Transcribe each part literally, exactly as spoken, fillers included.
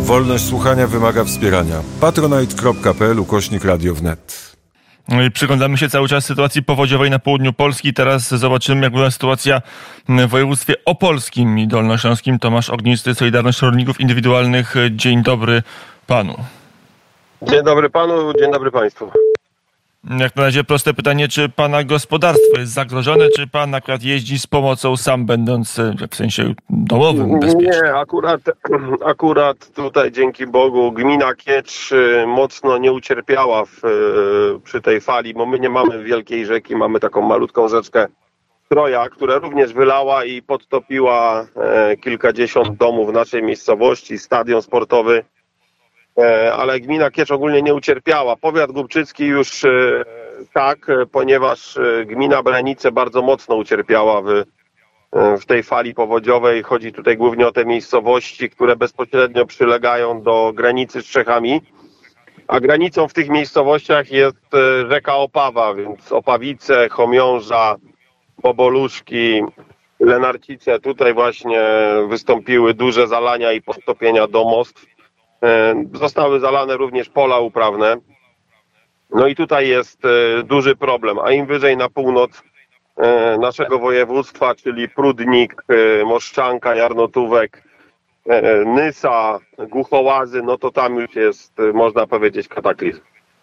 Wolność słuchania wymaga wspierania. patronite.pl ukośnik radio wnet. Przyglądamy się cały czas sytuacji powodziowej na południu Polski. Teraz zobaczymy, jak wygląda sytuacja w województwie opolskim i dolnośląskim. Tomasz Ognisty, Solidarność Rolników Indywidualnych. Dzień dobry panu. Dzień dobry panu, dzień dobry państwu. Jak na razie proste pytanie, czy pana gospodarstwo jest zagrożone, czy pan akurat jeździ z pomocą sam, będąc w sensie domowym bezpiecznie? Nie, akurat, akurat tutaj dzięki Bogu gmina Kiecz mocno nie ucierpiała w, przy tej fali, bo my nie mamy wielkiej rzeki, mamy taką malutką rzeczkę Troja, która również wylała i podtopiła kilkadziesiąt domów w naszej miejscowości, stadion sportowy. Ale gmina Kiecz ogólnie nie ucierpiała. Powiat głubczycki już tak, ponieważ gmina Branice bardzo mocno ucierpiała w, w tej fali powodziowej. Chodzi tutaj głównie o te miejscowości, które bezpośrednio przylegają do granicy z Czechami. A granicą w tych miejscowościach jest rzeka Opawa, więc Opawice, Chomiąża, Boboluszki, Lenarcice. Tutaj właśnie wystąpiły duże zalania i podtopienia domostw. Zostały zalane również pola uprawne. No i tutaj jest duży problem, a im wyżej na północ naszego województwa, czyli Prudnik, Moszczanka, Jarnotówek, Nysa, Głuchołazy, no to tam już jest, można powiedzieć, kataklizm.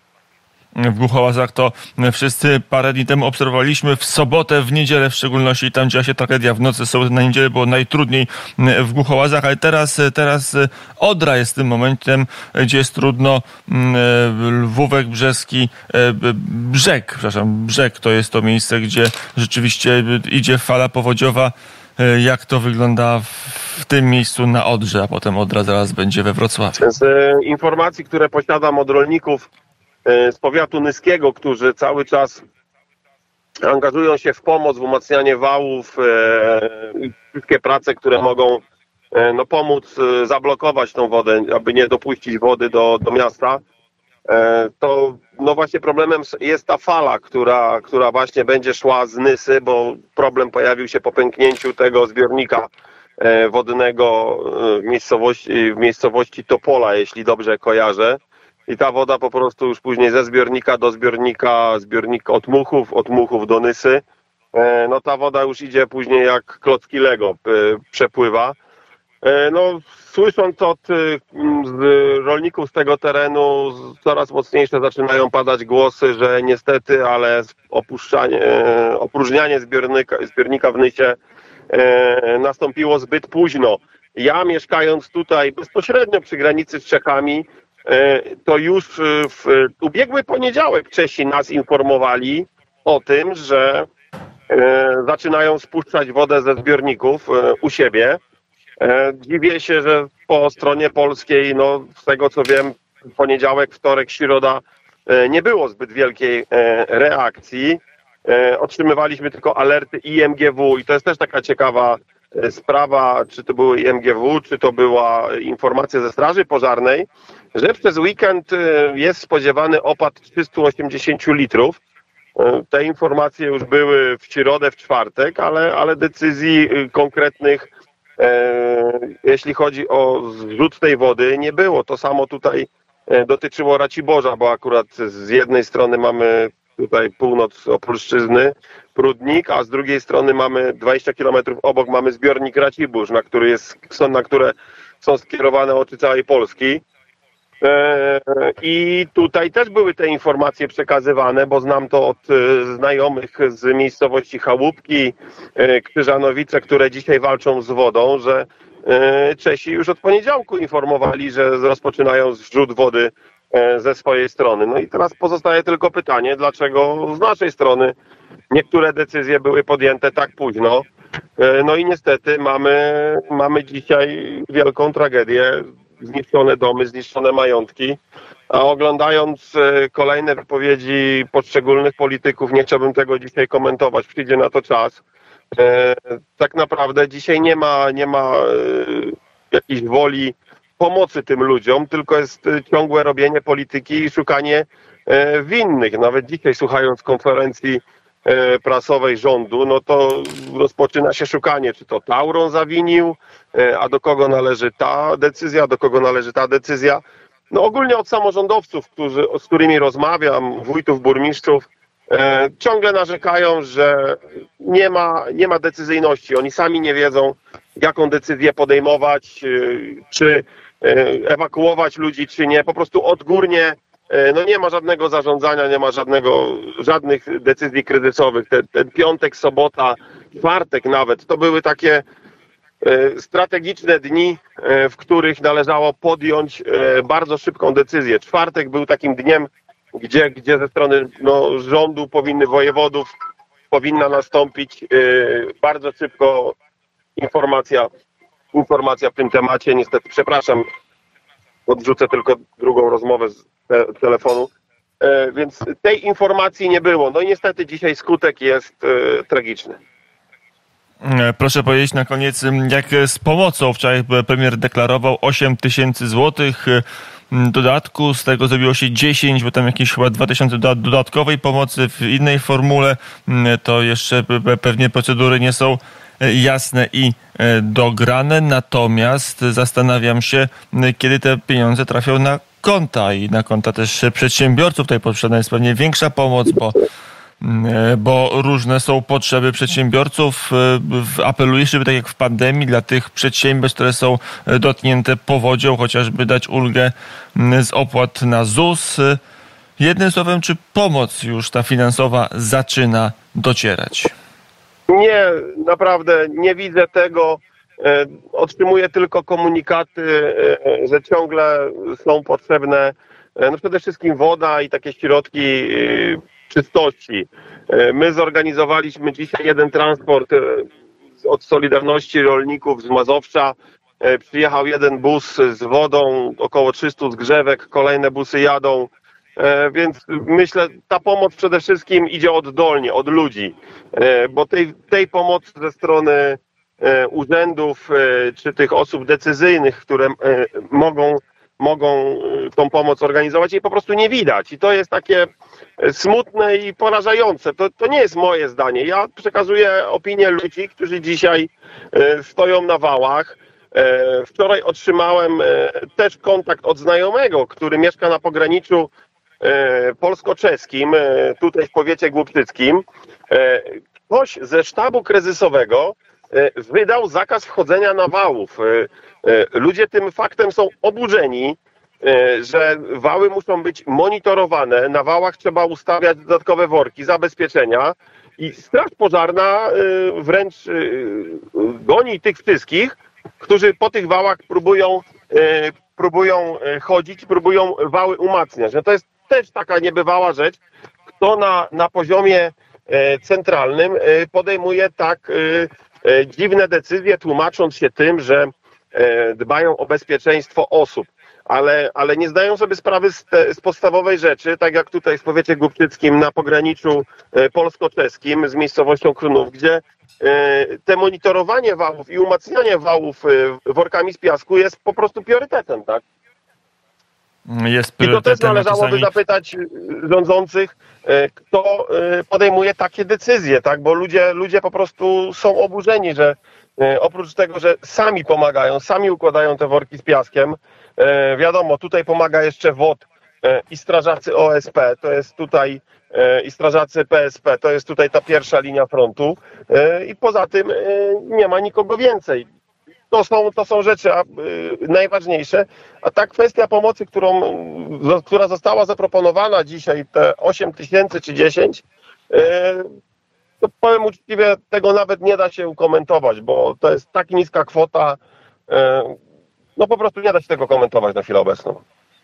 W Głuchołazach to wszyscy parę dni temu obserwowaliśmy, w sobotę, w niedzielę w szczególności, tam działa się tragedia w nocy, soboty na niedzielę było najtrudniej w Głuchołazach, ale teraz, teraz Odra jest tym momentem, gdzie jest trudno. Lwówek Brzeski, Brzeg, przepraszam, Brzeg to jest to miejsce, gdzie rzeczywiście idzie fala powodziowa. Jak to wygląda w tym miejscu na Odrze, a potem Odra zaraz będzie we Wrocławiu? Z informacji, które posiadam od rolników z powiatu nyskiego, którzy cały czas angażują się w pomoc, w umacnianie wałów, wszystkie prace, które mogą no, pomóc zablokować tą wodę, aby nie dopuścić wody do, do miasta, to no właśnie problemem jest ta fala, która, która właśnie będzie szła z Nysy, bo problem pojawił się po pęknięciu tego zbiornika wodnego w miejscowości, w miejscowości Topola, jeśli dobrze kojarzę. I ta woda po prostu już później ze zbiornika do zbiornika, zbiornik od Muchów, od Muchów do Nysy, no ta woda już idzie później jak klocki Lego, przepływa. No słysząc od rolników z tego terenu, coraz mocniejsze zaczynają padać głosy, że niestety, ale opuszczanie, opróżnianie zbiornika, zbiornika w Nysie nastąpiło zbyt późno. Ja mieszkając tutaj bezpośrednio przy granicy z Czechami, to już w ubiegły poniedziałek Czesi nas informowali o tym, że zaczynają spuszczać wodę ze zbiorników u siebie. Dziwię się, że po stronie polskiej, no z tego co wiem, poniedziałek, wtorek, środa nie było zbyt wielkiej reakcji. Otrzymywaliśmy tylko alerty I M G W i to jest też taka ciekawa sprawa, czy to były I M G W, czy to była informacja ze Straży Pożarnej, że przez weekend jest spodziewany opad trzysta osiemdziesiąt litrów. Te informacje już były w środę, w czwartek, ale, ale decyzji konkretnych, e, jeśli chodzi o zrzut tej wody, nie było. To samo tutaj dotyczyło Raciborza, bo akurat z jednej strony mamy tutaj północ Opolszczyzny, Prudnik, a z drugiej strony mamy dwadzieścia kilometrów obok mamy zbiornik Racibórz, na który jest, na które są skierowane oczy całej Polski. I tutaj też były te informacje przekazywane, bo znam to od znajomych z miejscowości Chałupki, Krzyżanowice, które dzisiaj walczą z wodą, że Czesi już od poniedziałku informowali, że rozpoczynają zrzut wody ze swojej strony. No i teraz pozostaje tylko pytanie, dlaczego z naszej strony niektóre decyzje były podjęte tak późno. No i niestety mamy, mamy dzisiaj wielką tragedię. Zniszczone domy, zniszczone majątki, a oglądając kolejne wypowiedzi poszczególnych polityków, nie chciałbym tego dzisiaj komentować, przyjdzie na to czas. Tak naprawdę dzisiaj nie ma, nie ma jakiejś woli pomocy tym ludziom, tylko jest ciągłe robienie polityki i szukanie winnych. Nawet dzisiaj słuchając konferencji prasowej rządu, no to rozpoczyna się szukanie, czy to Tauron zawinił, a do kogo należy ta decyzja, do kogo należy ta decyzja. No ogólnie od samorządowców, którzy, z którymi rozmawiam, wójtów, burmistrzów, e, ciągle narzekają, że nie ma, nie ma decyzyjności. Oni sami nie wiedzą, jaką decyzję podejmować, e, czy e, ewakuować ludzi, czy nie. Po prostu odgórnie e, no nie ma żadnego zarządzania, nie ma żadnego, żadnych decyzji kryzysowych. Ten, ten piątek, sobota, czwartek nawet, to były takie strategiczne dni, w których należało podjąć bardzo szybką decyzję. Czwartek był takim dniem, gdzie, gdzie ze strony no, rządu powinny, wojewodów powinna nastąpić bardzo szybko informacja, informacja w tym temacie. Niestety, przepraszam, odrzucę tylko drugą rozmowę z te, telefonu. Więc tej informacji nie było. No i niestety dzisiaj skutek jest tragiczny. Proszę powiedzieć na koniec, jak z pomocą. Wczoraj premier deklarował osiem tysięcy złotych dodatku, z tego zrobiło się dziesięć, bo tam jakieś chyba dwa tysiące dodatkowej pomocy w innej formule. To jeszcze pewnie procedury nie są jasne i dograne. Natomiast zastanawiam się, kiedy te pieniądze trafią na konta i na konta też przedsiębiorców. Tutaj potrzebna jest pewnie większa pomoc, bo bo różne są potrzeby przedsiębiorców. Apelujesz, żeby tak jak w pandemii dla tych przedsiębiorstw, które są dotknięte powodzią, chociażby dać ulgę z opłat na Z U S. Jednym słowem, czy pomoc już ta finansowa zaczyna docierać? Nie, naprawdę nie widzę tego. Otrzymuję tylko komunikaty, że ciągle są potrzebne no przede wszystkim woda i takie środki czystości. My zorganizowaliśmy dzisiaj jeden transport od Solidarności Rolników z Mazowsza. Przyjechał jeden bus z wodą, około trzysta zgrzewek, kolejne busy jadą. Więc myślę, ta pomoc przede wszystkim idzie oddolnie, od ludzi, bo tej, tej pomocy ze strony urzędów czy tych osób decyzyjnych, które mogą mogą tą pomoc organizować, jej po prostu nie widać. I to jest takie smutne i porażające. To, to nie jest moje zdanie. Ja przekazuję opinię ludzi, którzy dzisiaj stoją na wałach. Wczoraj otrzymałem też kontakt od znajomego, który mieszka na pograniczu polsko-czeskim, tutaj w powiecie głubczyckim. Ktoś ze sztabu kryzysowego wydał zakaz wchodzenia na wałów. Ludzie tym faktem są oburzeni, że wały muszą być monitorowane. Na wałach trzeba ustawiać dodatkowe worki, zabezpieczenia i Straż Pożarna wręcz goni tych wszystkich, którzy po tych wałach próbują, próbują chodzić, próbują wały umacniać. No to jest też taka niebywała rzecz, kto na, na poziomie centralnym podejmuje tak dziwne decyzje, tłumacząc się tym, że dbają o bezpieczeństwo osób, ale, ale nie zdają sobie sprawy z, te, z podstawowej rzeczy, tak jak tutaj w powiecie głubczyckim na pograniczu polsko-czeskim z miejscowością Krunów, gdzie te monitorowanie wałów i umacnianie wałów workami z piasku jest po prostu priorytetem, tak? Jest I to też należałoby czasami... zapytać rządzących, kto podejmuje takie decyzje, tak? Bo ludzie, ludzie po prostu są oburzeni, że oprócz tego, że sami pomagają, sami układają te worki z piaskiem, wiadomo, tutaj pomaga jeszcze W O T i strażacy O S P, to jest tutaj i strażacy P S P, to jest tutaj ta pierwsza linia frontu i poza tym nie ma nikogo więcej. To są, to są rzeczy a, y, najważniejsze, a ta kwestia pomocy, którą, która została zaproponowana dzisiaj, te osiem tysięcy czy dziesięć, y, to powiem uczciwie, tego nawet nie da się komentować, bo to jest tak niska kwota, y, no po prostu nie da się tego komentować na chwilę obecną.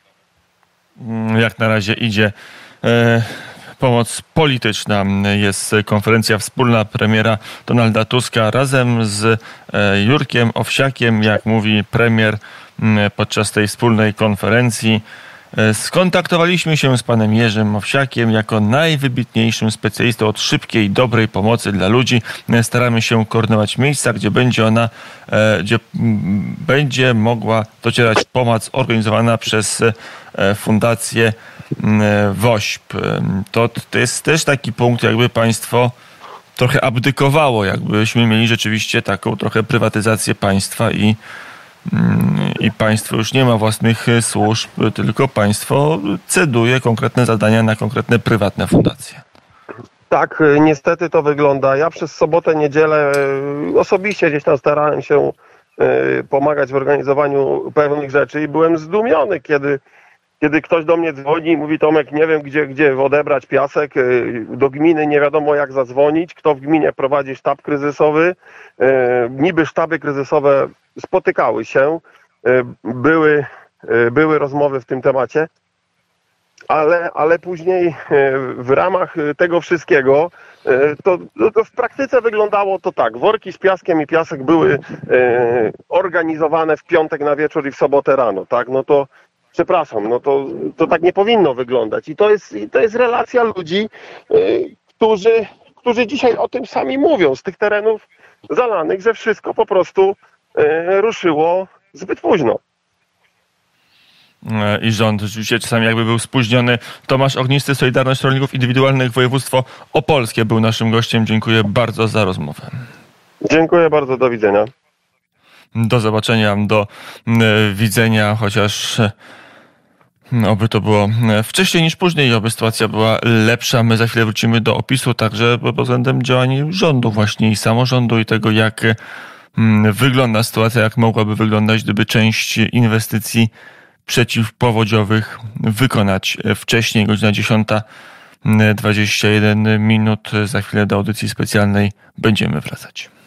Jak na razie idzie e, pomoc polityczna. Jest konferencja wspólna premiera Donalda Tuska razem z e, Jurkiem Owsiakiem, jak mówi premier m, podczas tej wspólnej konferencji. E, skontaktowaliśmy się z panem Jerzym Owsiakiem jako najwybitniejszym specjalistą od szybkiej i dobrej pomocy dla ludzi. E, staramy się koordynować miejsca, gdzie będzie ona, e, gdzie m, będzie mogła docierać pomoc organizowana przez e, Fundację WOŚP. To, to jest też taki punkt, jakby państwo trochę abdykowało, jakbyśmy mieli rzeczywiście taką trochę prywatyzację państwa i, i państwo już nie ma własnych służb, tylko państwo ceduje konkretne zadania na konkretne prywatne fundacje. Tak, niestety to wygląda. Ja przez sobotę, niedzielę osobiście gdzieś tam starałem się pomagać w organizowaniu pewnych rzeczy i byłem zdumiony, kiedy, kiedy ktoś do mnie dzwoni i mówi: Tomek, nie wiem gdzie, gdzie odebrać piasek, do gminy nie wiadomo jak zadzwonić, kto w gminie prowadzi sztab kryzysowy. Niby sztaby kryzysowe spotykały się, były, były rozmowy w tym temacie, ale, ale później w ramach tego wszystkiego to, to w praktyce wyglądało to tak. Worki z piaskiem i piasek były organizowane w piątek na wieczór i w sobotę rano, tak? No to przepraszam, no to, to tak nie powinno wyglądać. I to jest, i to jest relacja ludzi, którzy, którzy dzisiaj o tym sami mówią, z tych terenów zalanych, że wszystko po prostu ruszyło zbyt późno. I rząd rzeczywiście czasami jakby był spóźniony. Tomasz Ognisty, Solidarność Rolników Indywidualnych, Województwo Opolskie był naszym gościem. Dziękuję bardzo za rozmowę. Dziękuję bardzo, do widzenia. Do zobaczenia, do widzenia, chociaż oby to było wcześniej niż później, oby sytuacja była lepsza. My za chwilę wrócimy do opisu także pod względem działań rządu właśnie i samorządu i tego, jak wygląda sytuacja, jak mogłaby wyglądać, gdyby część inwestycji przeciwpowodziowych wykonać wcześniej. Godzina dziesiąta dwadzieścia jeden minut. Za chwilę do audycji specjalnej będziemy wracać.